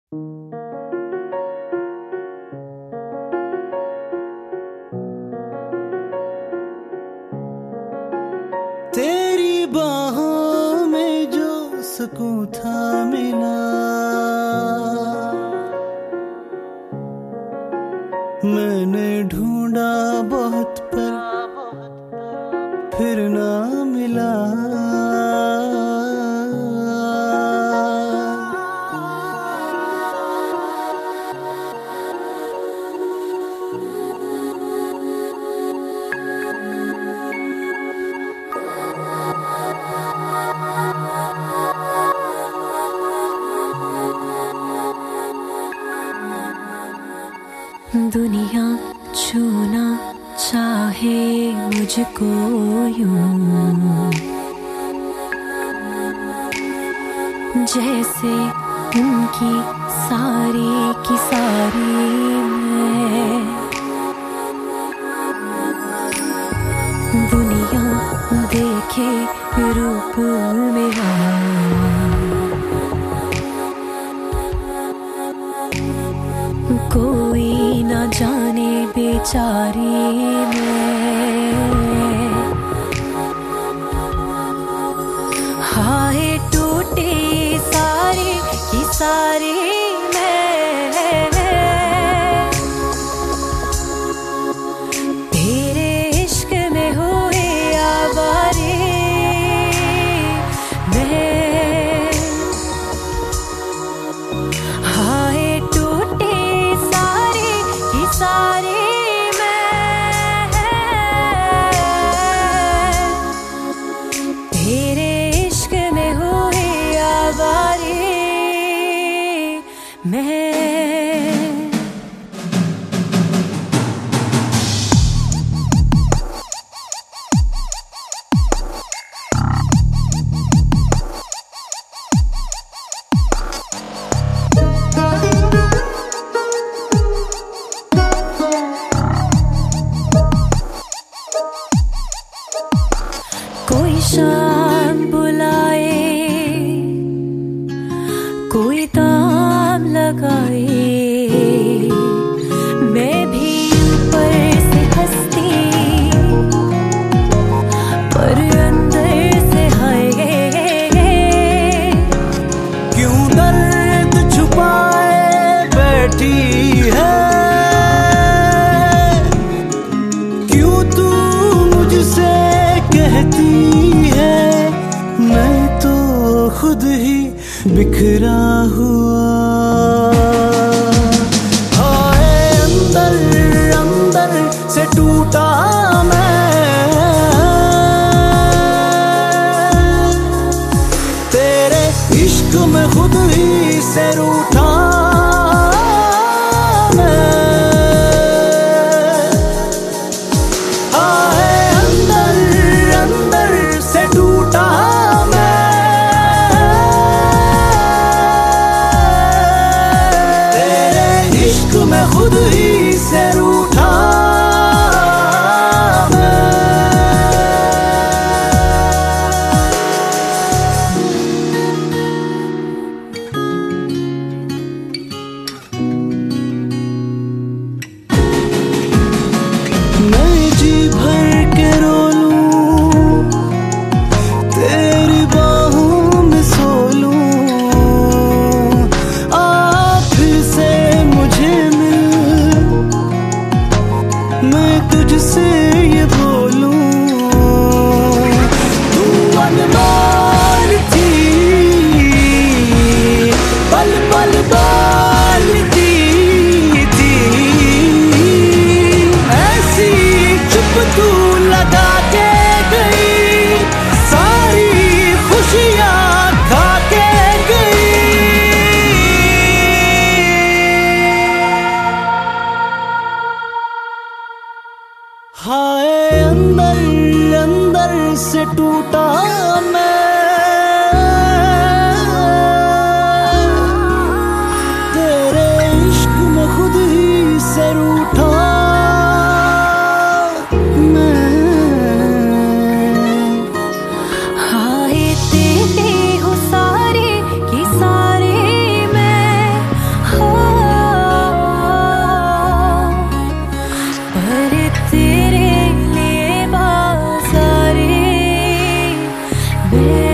तेरी बाहों में जो सुकून था मिला, मैंने ढूंढा बहुत पर फिर ना मिला। दुनिया छूना चाहे मुझको यूं, जैसे उनकी सारी की सारी मैं। दुनिया देखे रूप मेरा, कोई ना जाने बेचारी मैं। हाय टूटे सारे की सारी मैं, तेरे इश्क में हुए आवारे मैं। हाय टूटे सारे मैं, तेरे इश्क में हुए आवारे मैं। कोई शाम बुलाए, कोई ताम लगाए, मैं भी ऊपर से हंसती पर अंदर से हाय। क्यों दर्द छुपाए बैठी है, क्यों तू मुझसे कहती है, मैं तो खुद ही बिखरा हुआ। हाय अंदर अंदर से टूटा मैं, तेरे इश्क में खुद ही से रूठा मैं। हाय अंदर अंदर से टूटा मैं, तेरे इश्क में खुद ही से रूठा मैं। पर तेरे लिए बाज़ारे